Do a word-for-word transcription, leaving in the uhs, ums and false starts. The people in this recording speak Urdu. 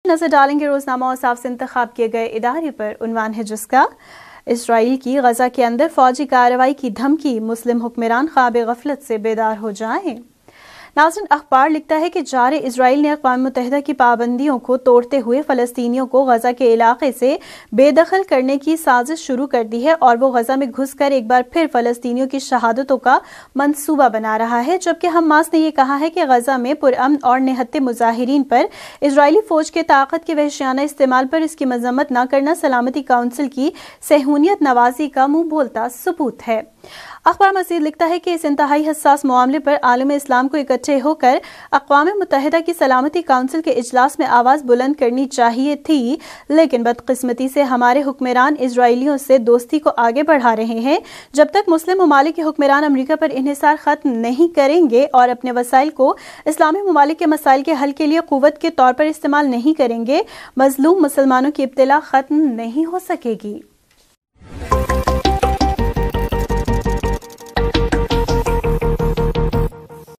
نظر ڈالیں گے روزنامہ اوصاف سے انتخاب کیے گئے ادارے پر، عنوان ہے جس کا اسرائیل کی غزہ کے اندر فوجی کارروائی کی دھمکی، مسلم حکمران خواب غفلت سے بیدار ہو جائیں۔ ناظرین، اخبار لکھتا ہے کہ جار اسرائیل نے اقوام متحدہ کی پابندیوں کو توڑتے ہوئے فلسطینیوں کو غزہ کے علاقے سے بے دخل کرنے کی سازش شروع کر دی ہے اور وہ غزہ میں گھس کر ایک بار پھر فلسطینیوں کی شہادتوں کا منصوبہ بنا رہا ہے، جبکہ حماس نے یہ کہا ہے کہ غزہ میں پرامن اور نہتے مظاہرین پر اسرائیلی فوج کے طاقت کے وحشیانہ استعمال پر اس کی مذمت نہ کرنا سلامتی کونسل کی صہیونیت نوازی کا منہ بولتا ثبوت ہے۔ اخبار مزید لکھتا ہے کہ اس انتہائی حساس معاملے پر عالم اسلام کو اکٹھے ہو کر اقوام متحدہ کی سلامتی کونسل کے اجلاس میں آواز بلند کرنی چاہیے تھی، لیکن بدقسمتی سے ہمارے حکمران اسرائیلیوں سے دوستی کو آگے بڑھا رہے ہیں۔ جب تک مسلم ممالک کے حکمران امریکہ پر انحصار ختم نہیں کریں گے اور اپنے وسائل کو اسلامی ممالک کے مسائل کے حل کے لیے قوت کے طور پر استعمال نہیں کریں گے، مظلوم مسلمانوں کی ابتلا ختم نہیں ہو سکے گی۔